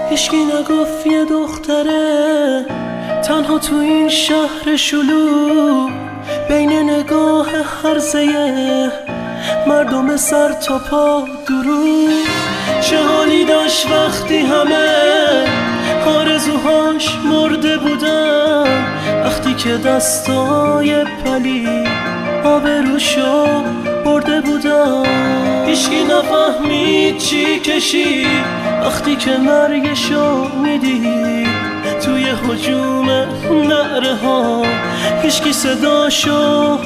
هیچکی نگفت یه دختره تنها تو این شهر شلوغ بین نگاه هرزه مردم سر تا پا درو. چه حالی داشت وقتی همه آرزوهاش مرده بودن، وقتی که دستای پلی آبروشو برده بودن. هیچکی نفهمید چی کشید وقتی که مرگشو میدید توی هجوم نعره ها، هیچکی صداشو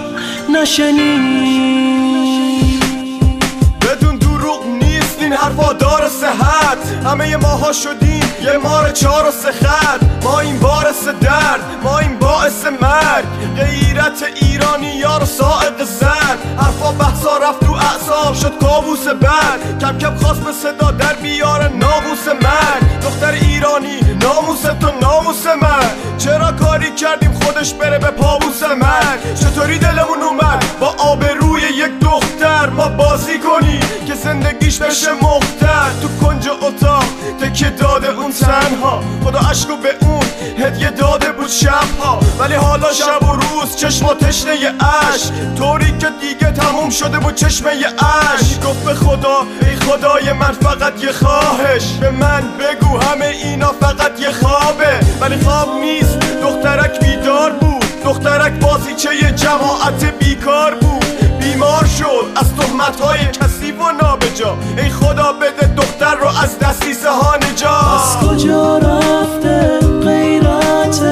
نشنید. بدون دروغ نیست این حرفا داره صحت، همه ماها شدیم یه مار 4 و 3 خط. ما این باعث درد، ما این باعث مرگ، غیرت ایرانی یار سائق زن. حرفا بحثا رفت تو اعصاب شد کابوس بد، کم کم خواست به صدا در بیاره ناموس من. دختر ایرانی ناموس تو ناموس من، چرا کاری کردیم خودش بره به پابوس من؟ چطوری دلمون اومد با آبروی یک دختر ما بازی کنی که زندگیش بشه مختل؟ تو کنج اتاق تکیه داده اون تنها، خدا عشقو به اون هدیه داده بود شبها. ولی حالا شب و روز چشم و تشنه عشق، طوری که دیگه تموم شده بود چشمه عشق. گفت به خدا ای خدای من فقط یه خواهش، به من بگو همه اینا فقط یه خوابه. ولی خواب نیست، دخترک بیدار بود، دخترک بازیچه یه جماعت بیکار بود. بیمار شد از تهمت‌های کثیف و نابجا، ای خدا بده دختر رو از دسیسه ها نجات. از کجا رفته غیرت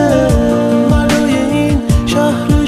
ملای این شهر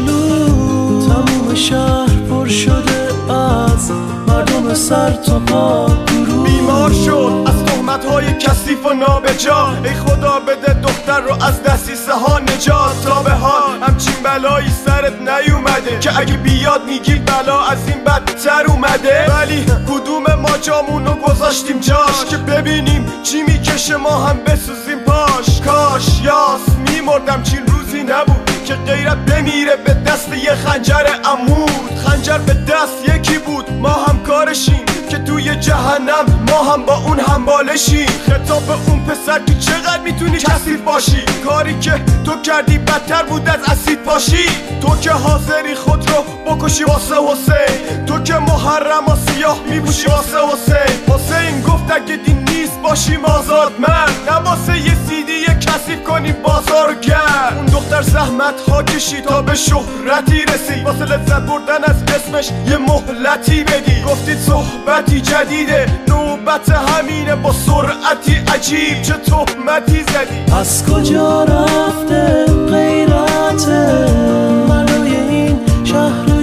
شلوغ؟ تموم شهر پر شده از مردم سر تا پا درو. بیمار شد از تهمت‌های کثیف و نابجا، ای خدا بده دختر رو از دسیسه ها نجات. تا به حال همچین بلایی سرت نیومده که اگه بیاد میگی بلا از این بدتر اومده. ولی کدوم ما جامونو گذاشتیم جاش که ببینیم چی میکشه ما هم بسوزیم پاش؟ کاش یاس میمردم چین روزی نبود که غیرت بمیره به دست یه خنجر عمود. خنجر به دست یکی بود، ما هم کارشیم که توی جهنم ما هم با اون همبالشیم. خطاب به اون پسر که چقدر میتونی کثیف باشی، کاری که تو کردی بدتر بود از اسید باشی. تو که حاضری خود رو بکشی واسه حسین، تو که محرم و سیاه میپوشی واسه حسین. حسین گفت اگه دین نیست باشیم آزاد من، نه واسه یه سیدی کثیف کنی بازار گرد. اون دختر زحمت ها کشید تا به شهرتی رسید، واسه لذت بردن از اسمش یه مهلتی بدی. گفتید صحبتی جدیده، نوبت همینه با سرعتی عجیب، چه تهمتی زدی؟ از کجا رفته غیرت ملای این شهر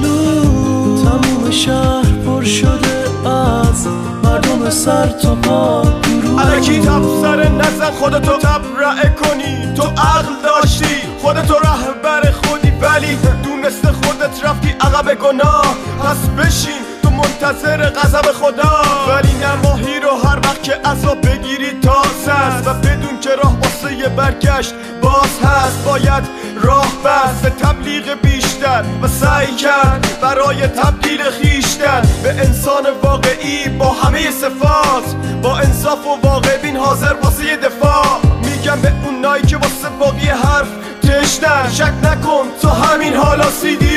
شلوغ؟ تموم شهر پر شده از مردم سر تا پا درو. الکی تبصره نزن خودتو تبرئه کنی، تو عقل داشتی خودتو رهبر خودی، ولی دونسته خودت رفتی عقب گناه. پس بشین تو منتظر غضب خدا، ولی نماهی رو هر وقت که عذاب بگیری تازه است. و بدون که راه واسه یه برگشت باز هست، باید راه بست به تبلیغ بیشتر و سعی کرد برای تبدیل خیشتن به انسان واقعی با همه صفات، با انصاف و واقع بین حاضر واسه یه دفاع. میگم به اونایی که واسه باقی حرف تشنن، شک نکن تو همین حالا سیدی